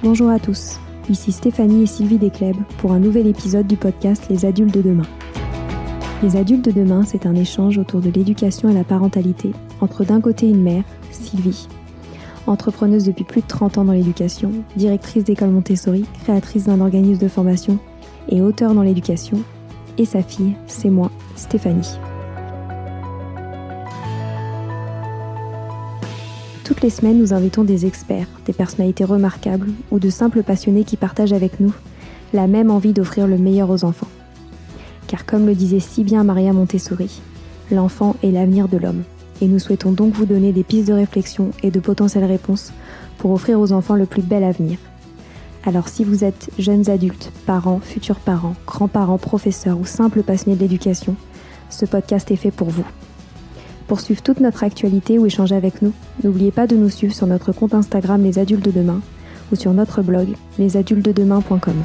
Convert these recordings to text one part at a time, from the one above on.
Bonjour à tous, ici Stéphanie et Sylvie Descleb pour un nouvel épisode du podcast Les Adultes de demain. Les Adultes de demain, c'est un échange autour de l'éducation et la parentalité entre d'un côté une mère, Sylvie, entrepreneuse depuis plus de 30 ans dans l'éducation, directrice d'école Montessori, créatrice d'un organisme de formation et auteure dans l'éducation, et sa fille, c'est moi, Stéphanie. Toutes les semaines, nous invitons des experts, des personnalités remarquables ou de simples passionnés qui partagent avec nous la même envie d'offrir le meilleur aux enfants. Car comme le disait si bien Maria Montessori, l'enfant est l'avenir de l'homme. Et nous souhaitons donc vous donner des pistes de réflexion et de potentielles réponses pour offrir aux enfants le plus bel avenir. Alors si vous êtes jeunes adultes, parents, futurs parents, grands-parents, professeurs ou simples passionnés de l'éducation, ce podcast est fait pour vous. Pour suivre toute notre actualité ou échanger avec nous, n'oubliez pas de nous suivre sur notre compte Instagram Les Adultes de Demain ou sur notre blog lesadultesdedemain.com.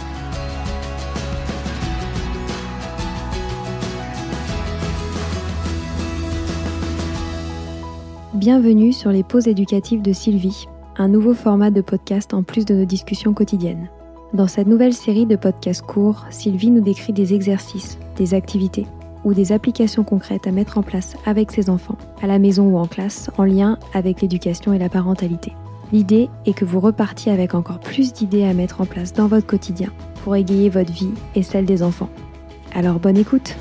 Bienvenue sur les pauses éducatives de Sylvie, un nouveau format de podcast en plus de nos discussions quotidiennes. Dans cette nouvelle série de podcasts courts, Sylvie nous décrit des exercices, des activités ou des applications concrètes à mettre en place avec ses enfants, à la maison ou en classe, en lien avec l'éducation et la parentalité. L'idée est que vous repartiez avec encore plus d'idées à mettre en place dans votre quotidien pour égayer votre vie et celle des enfants. Alors bonne écoute!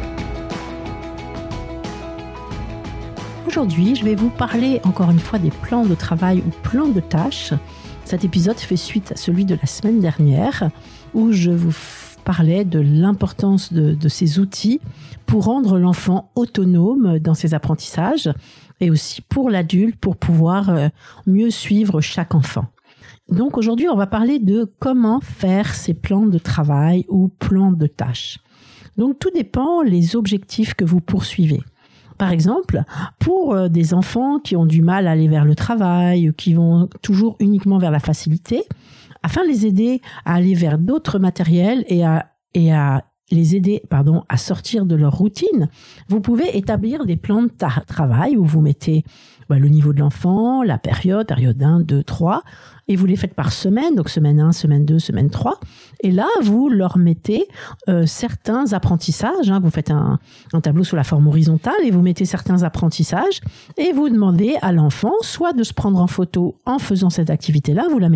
Aujourd'hui, je vais vous parler encore une fois des plans de travail ou plans de tâches. Cet épisode fait suite à celui de la semaine dernière où je vous parlais de l'importance de ces outils pour rendre l'enfant autonome dans ses apprentissages et aussi pour l'adulte pour pouvoir mieux suivre chaque enfant. Donc aujourd'hui, on va parler de comment faire ces plans de travail ou plans de tâches. Donc tout dépend des objectifs que vous poursuivez. Par exemple, pour des enfants qui ont du mal à aller vers le travail, qui vont toujours uniquement vers la facilité, afin de les aider à aller vers d'autres matériels et à les aider à sortir de leur routine, vous pouvez établir des plans de travail où vous mettez le niveau de l'enfant, la période 1, 2, 3, et vous les faites par semaine, donc semaine 1, semaine 2, semaine 3, et là, vous leur mettez certains apprentissages, vous faites un tableau sous la forme horizontale, et vous mettez certains apprentissages, et vous demandez à l'enfant soit de se prendre en photo en faisant cette activité-là, vous la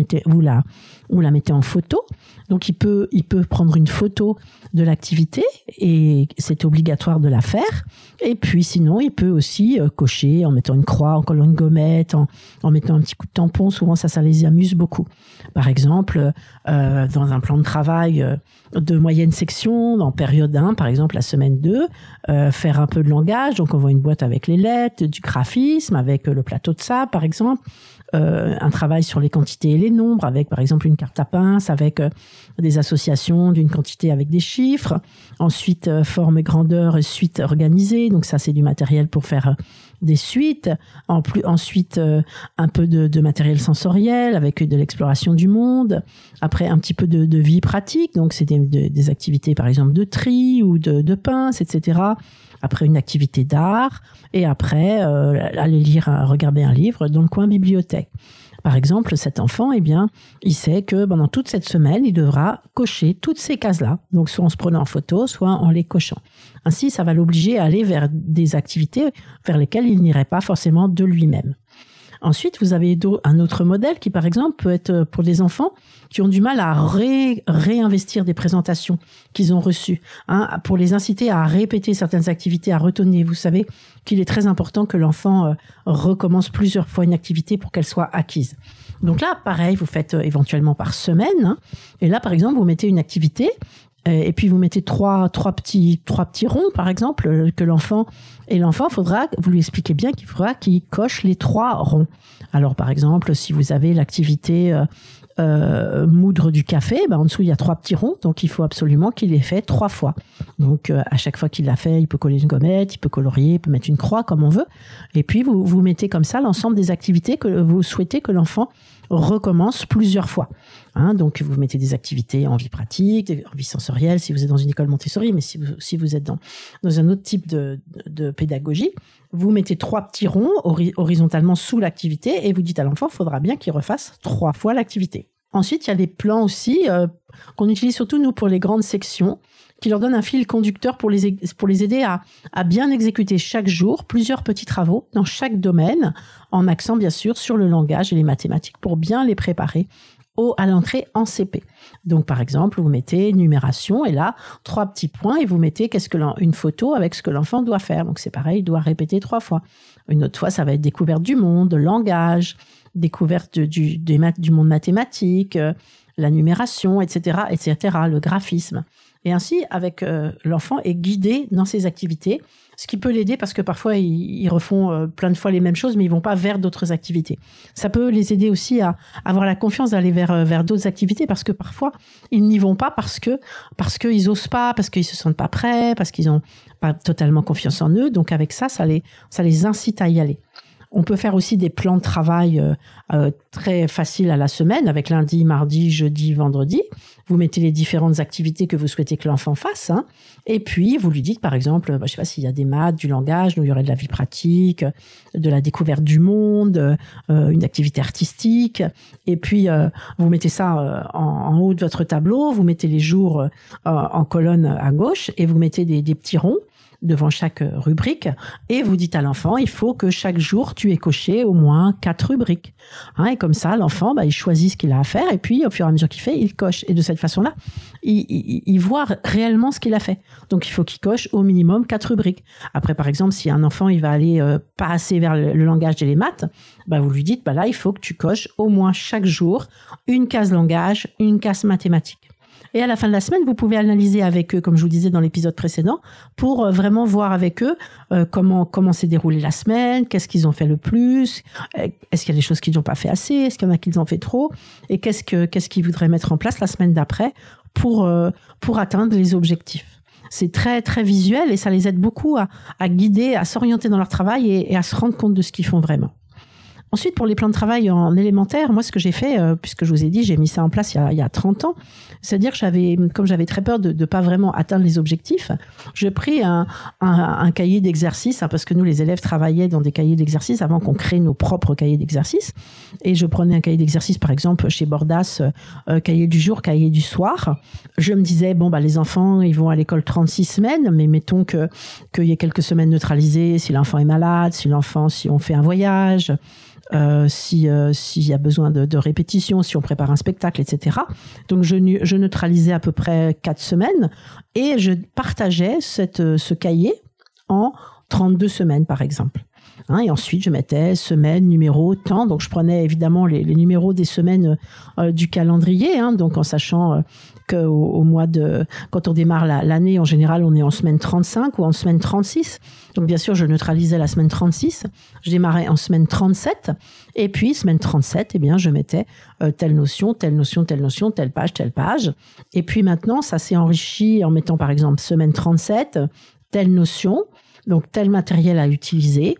mettez en photo, donc il peut prendre une photo de l'activité, et c'est obligatoire de la faire, et puis sinon, il peut aussi cocher en mettant une croix, en collant une gommette, en mettant un petit coup de tampon, souvent ça les amuse beaucoup. Par exemple, dans un plan de travail de moyenne section, en période 1, par exemple la semaine 2, faire un peu de langage, donc on voit une boîte avec les lettres, du graphisme, avec le plateau de sable par exemple, un travail sur les quantités et les nombres, avec par exemple une carte à pince, avec des associations d'une quantité avec des chiffres, ensuite forme et grandeur et suite organisée, donc ça c'est du matériel pour faire des suites, ensuite un peu de matériel sensoriel avec de l'exploration du monde, après un petit peu de vie pratique, donc c'est des activités par exemple de tri ou de pince, etc. Après une activité d'art, et après aller regarder un livre dans le coin bibliothèque. Par exemple, cet enfant, il sait que pendant toute cette semaine, il devra cocher toutes ces cases-là, donc soit en se prenant en photo, soit en les cochant. Ainsi, ça va l'obliger à aller vers des activités vers lesquelles il n'irait pas forcément de lui-même. Ensuite, vous avez un autre modèle qui, par exemple, peut être pour des enfants qui ont du mal à réinvestir des présentations qu'ils ont reçues, pour les inciter à répéter certaines activités, à retenir. Vous savez qu'il est très important que l'enfant recommence plusieurs fois une activité pour qu'elle soit acquise. Donc là, pareil, vous faites éventuellement par semaine. Et là, par exemple, vous mettez une activité et puis vous mettez trois petits ronds, par exemple, que l'enfant vous lui expliquez bien qu'il faudra qu'il coche les 3 ronds. Alors, par exemple, si vous avez l'activité moudre du café, en dessous il y a 3 petits ronds, donc il faut absolument qu'il les fait 3 fois. Donc à chaque fois qu'il l'a fait, il peut coller une gommette, il peut colorier, il peut mettre une croix comme on veut. Et puis vous mettez comme ça l'ensemble des activités que vous souhaitez que l'enfant recommence plusieurs fois. Donc vous mettez des activités en vie pratique, en vie sensorielle si vous êtes dans une école Montessori, mais si vous êtes dans un autre type de pédagogie, vous mettez 3 petits ronds horizontalement sous l'activité et vous dites à l'enfant, il faudra bien qu'il refasse 3 fois l'activité. Ensuite, il y a des plans aussi qu'on utilise surtout, nous, pour les grandes sections, qui leur donnent un fil conducteur pour les aider à bien exécuter chaque jour plusieurs petits travaux dans chaque domaine, en accent, bien sûr, sur le langage et les mathématiques, pour bien les préparer à l'entrée en CP. Donc, par exemple, vous mettez numération et là, 3 petits points et vous mettez une photo avec ce que l'enfant doit faire. Donc, c'est pareil, il doit répéter 3 fois. Une autre fois, ça va être découverte du monde, le langage, découverte du monde mathématique, la numération, etc., le graphisme. Et ainsi, l'enfant est guidé dans ses activités, ce qui peut l'aider parce que parfois, ils refont plein de fois les mêmes choses, mais ils vont pas vers d'autres activités. Ça peut les aider aussi à avoir la confiance d'aller vers d'autres activités parce que parfois, ils n'y vont pas parce qu'ils osent pas, parce qu'ils se sentent pas prêts, parce qu'ils ont pas totalement confiance en eux. Donc, avec ça les incite à y aller. On peut faire aussi des plans de travail très faciles à la semaine, avec lundi, mardi, jeudi, vendredi. Vous mettez les différentes activités que vous souhaitez que l'enfant fasse. Et puis, vous lui dites, par exemple, je sais pas s'il y a des maths, du langage, il y aurait de la vie pratique, de la découverte du monde, une activité artistique. Et puis, vous mettez ça en haut de votre tableau, vous mettez les jours en colonne à gauche et vous mettez des petits ronds devant chaque rubrique et vous dites à l'enfant, il faut que chaque jour tu aies coché au moins 4 rubriques. Et comme ça, l'enfant, il choisit ce qu'il a à faire et puis au fur et à mesure qu'il fait, il coche. Et de cette façon-là, il voit réellement ce qu'il a fait. Donc, il faut qu'il coche au minimum 4 rubriques. Après, par exemple, si un enfant, il va aller pas assez vers le langage et les maths, vous lui dites, là, il faut que tu coches au moins chaque jour une case langage, une case mathématique. Et à la fin de la semaine, vous pouvez analyser avec eux, comme je vous disais dans l'épisode précédent, pour vraiment voir avec eux comment s'est déroulée la semaine, qu'est-ce qu'ils ont fait le plus, est-ce qu'il y a des choses qu'ils n'ont pas fait assez, est-ce qu'il y en a qu'ils ont fait trop, et qu'est-ce qu'ils voudraient mettre en place la semaine d'après pour atteindre les objectifs. C'est très, très visuel et ça les aide beaucoup à guider, à s'orienter dans leur travail et à se rendre compte de ce qu'ils font vraiment. Ensuite, pour les plans de travail en élémentaire, moi, ce que j'ai fait, puisque je vous ai dit, j'ai mis ça en place il y a 30 ans, c'est-à-dire que comme j'avais très peur de pas vraiment atteindre les objectifs, j'ai pris un cahier d'exercices, parce que nous, les élèves travaillaient dans des cahiers d'exercices avant qu'on crée nos propres cahiers d'exercices. Et je prenais un cahier d'exercices, par exemple, chez Bordas, cahier du jour, cahier du soir. Je me disais, les enfants, ils vont à l'école 36 semaines, mais mettons qu'il y ait quelques semaines neutralisées, si l'enfant est malade, si on fait un voyage, s'il y a besoin de répétition, si on prépare un spectacle, etc. Donc, je neutralisais à peu près 4 semaines et je partageais ce cahier en 32 semaines, par exemple. Et ensuite, je mettais semaine, numéro, temps. Donc, je prenais évidemment les numéros des semaines du calendrier, donc en sachant qu'au mois quand on démarre l'année, en général, on est en semaine 35 ou en semaine 36. Donc, bien sûr, je neutralisais la semaine 36. Je démarrais en semaine 37. Et puis, semaine 37, je mettais telle notion, telle notion, telle notion, telle page. Et puis maintenant, ça s'est enrichi en mettant, par exemple, semaine 37, telle notion, donc tel matériel à utiliser,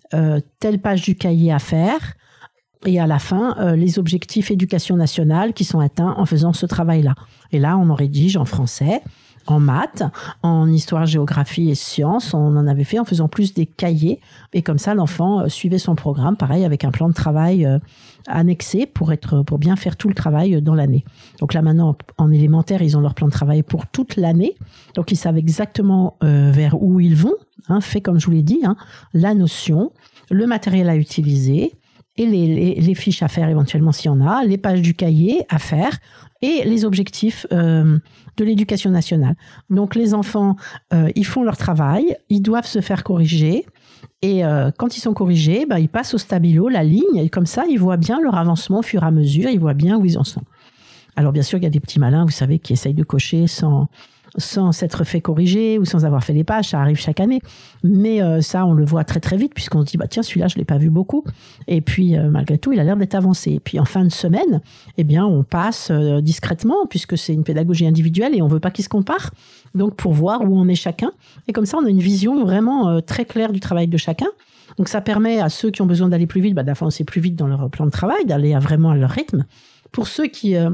telle page du cahier à faire. Et à la fin, les objectifs éducation nationale qui sont atteints en faisant ce travail-là. Et là, on en rédige en français, en maths, en histoire, géographie et sciences. On en avait fait en faisant plus des cahiers. Et comme ça, l'enfant suivait son programme, pareil, avec un plan de travail annexé pour bien faire tout le travail dans l'année. Donc là, maintenant, en élémentaire, ils ont leur plan de travail pour toute l'année. Donc, ils savent exactement vers où ils vont, fait comme je vous l'ai dit, la notion, le matériel à utiliser, et les fiches à faire éventuellement s'il y en a, les pages du cahier à faire et les objectifs de l'éducation nationale. Donc les enfants, ils font leur travail, ils doivent se faire corriger et quand ils sont corrigés, ils passent au stabilo, la ligne, et comme ça, ils voient bien leur avancement au fur et à mesure, ils voient bien où ils en sont. Alors bien sûr, il y a des petits malins, vous savez, qui essayent de cocher sans s'être fait corriger ou sans avoir fait les pages, ça arrive chaque année. Mais ça, on le voit très très vite puisqu'on se dit, tiens, celui-là, je l'ai pas vu beaucoup. Et puis, malgré tout, il a l'air d'être avancé. Et puis, en fin de semaine, on passe discrètement puisque c'est une pédagogie individuelle et on veut pas qu'ils se comparent. Donc, pour voir où on est chacun. Et comme ça, on a une vision vraiment très claire du travail de chacun. Donc, ça permet à ceux qui ont besoin d'aller plus vite, d'avancer plus vite dans leur plan de travail, d'aller vraiment à leur rythme. Pour ceux qui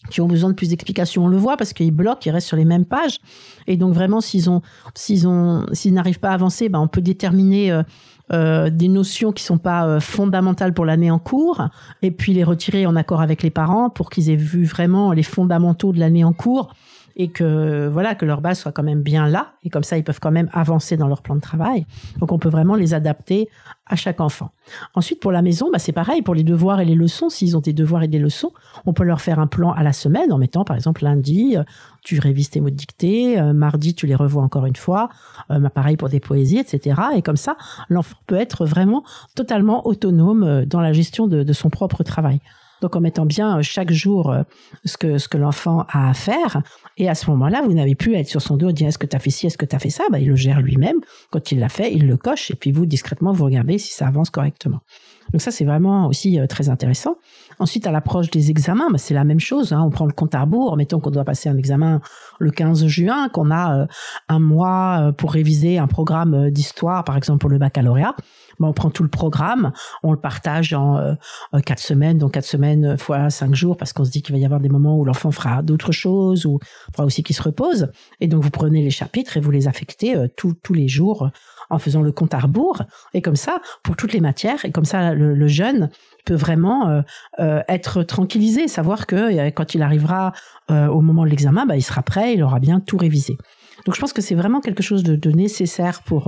qui ont besoin de plus d'explications. On le voit parce qu'ils bloquent, ils restent sur les mêmes pages. Et donc vraiment, s'ils n'arrivent pas à avancer, on peut déterminer des notions qui sont pas fondamentales pour l'année en cours, et puis les retirer en accord avec les parents pour qu'ils aient vu vraiment les fondamentaux de l'année en cours, et que leur base soit quand même bien là, et comme ça ils peuvent quand même avancer dans leur plan de travail. Donc on peut vraiment les adapter à chaque enfant. Ensuite, pour la maison, c'est pareil, pour les devoirs et les leçons. S'ils ont des devoirs et des leçons, on peut leur faire un plan à la semaine en mettant, par exemple, lundi, tu révises tes mots de dictée, mardi, tu les revois encore une fois, pareil pour des poésies, etc. Et comme ça, l'enfant peut être vraiment totalement autonome dans la gestion de son propre travail. Donc en mettant bien chaque jour ce que l'enfant a à faire, et à ce moment-là, vous n'avez plus à être sur son dos et dire est-ce que tu as fait ci, est-ce que tu as fait ça, il le gère lui-même. Quand il l'a fait, il le coche, et puis vous, discrètement, vous regardez si ça avance correctement. Donc ça, c'est vraiment aussi très intéressant. Ensuite, à l'approche des examens, c'est la même chose. On prend le compte à rebours. Mettons qu'on doit passer un examen le 15 juin, qu'on a un mois pour réviser un programme d'histoire, par exemple pour le baccalauréat. On prend tout le programme, on le partage en 4 semaines, donc 4 semaines fois 5 jours, parce qu'on se dit qu'il va y avoir des moments où l'enfant fera d'autres choses, ou fera aussi qu'il se repose. Et donc vous prenez les chapitres et vous les affectez tous les jours en faisant le compte à rebours, et comme ça, pour toutes les matières, et comme ça, le jeune peut vraiment être tranquillisé, savoir que quand il arrivera au moment de l'examen, il sera prêt, il aura bien tout révisé. Donc je pense que c'est vraiment quelque chose de nécessaire pour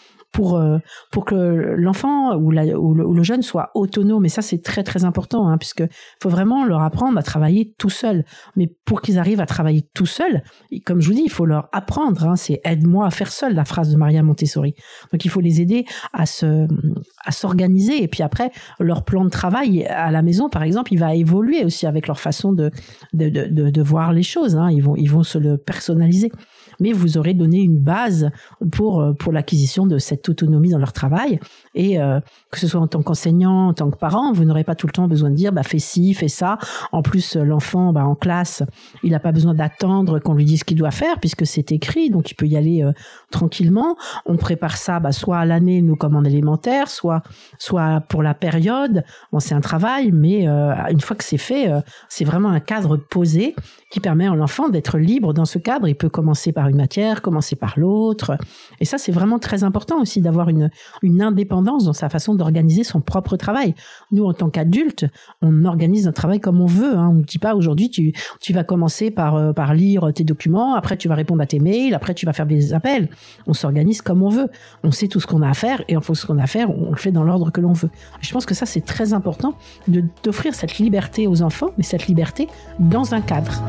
que l'enfant ou le jeune soit autonome. Et ça, c'est très, très important, puisque faut vraiment leur apprendre à travailler tout seul. Mais pour qu'ils arrivent à travailler tout seul, comme je vous dis, il faut leur apprendre. C'est « aide-moi à faire seul », la phrase de Maria Montessori. Donc, il faut les aider à s'organiser. Et puis après, leur plan de travail à la maison, par exemple, il va évoluer aussi avec leur façon de voir les choses. Ils vont se le personnaliser. Mais vous aurez donné une base pour l'acquisition de cette autonomie dans leur travail. Et que ce soit en tant qu'enseignant, en tant que parent, vous n'aurez pas tout le temps besoin de dire fais ci, fais ça. En plus, l'enfant en classe, il n'a pas besoin d'attendre qu'on lui dise ce qu'il doit faire, puisque c'est écrit, donc il peut y aller tranquillement. On prépare ça soit à l'année, nous, comme en élémentaire, soit pour la période. C'est un travail, mais une fois que c'est fait, c'est vraiment un cadre posé qui permet à l'enfant d'être libre dans ce cadre. Il peut commencer par une matière, commencer par l'autre. Et ça, c'est vraiment très important aussi d'avoir une indépendance dans sa façon d'organiser son propre travail. Nous, en tant qu'adultes, on organise notre travail comme on veut. On ne dit pas aujourd'hui, tu vas commencer par lire tes documents, après tu vas répondre à tes mails, après tu vas faire des appels. On s'organise comme on veut. On sait tout ce qu'on a à faire, et en fonction de ce qu'on a à faire, on le fait dans l'ordre que l'on veut. Je pense que ça, c'est très important d'offrir cette liberté aux enfants, mais cette liberté dans un cadre.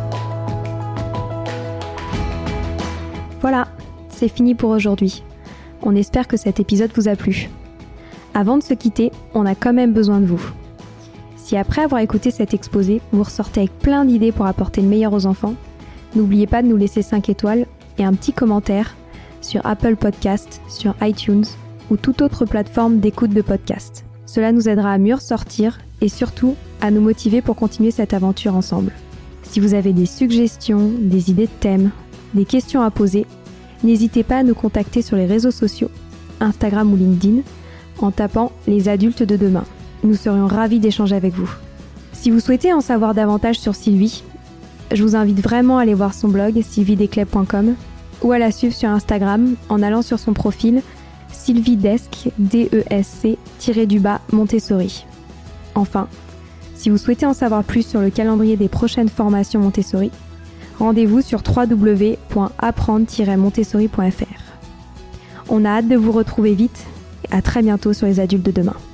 Voilà, c'est fini pour aujourd'hui. On espère que cet épisode vous a plu. Avant de se quitter, on a quand même besoin de vous. Si après avoir écouté cet exposé, vous ressortez avec plein d'idées pour apporter le meilleur aux enfants, n'oubliez pas de nous laisser 5 étoiles et un petit commentaire sur Apple Podcasts, sur iTunes ou toute autre plateforme d'écoute de podcast. Cela nous aidera à mieux ressortir et surtout à nous motiver pour continuer cette aventure ensemble. Si vous avez des suggestions, des idées de thèmes, des questions à poser, n'hésitez pas à nous contacter sur les réseaux sociaux, Instagram ou LinkedIn, en tapant « Les adultes de demain ». Nous serions ravis d'échanger avec vous. Si vous souhaitez en savoir davantage sur Sylvie, je vous invite vraiment à aller voir son blog sylviedesclés.com ou à la suivre sur Instagram en allant sur son profil sylviedesc, DESC-Montessori. Enfin, si vous souhaitez en savoir plus sur le calendrier des prochaines formations Montessori, rendez-vous sur www.apprendre-montessori.fr. On a hâte de vous retrouver vite et à très bientôt sur Les Adultes de demain.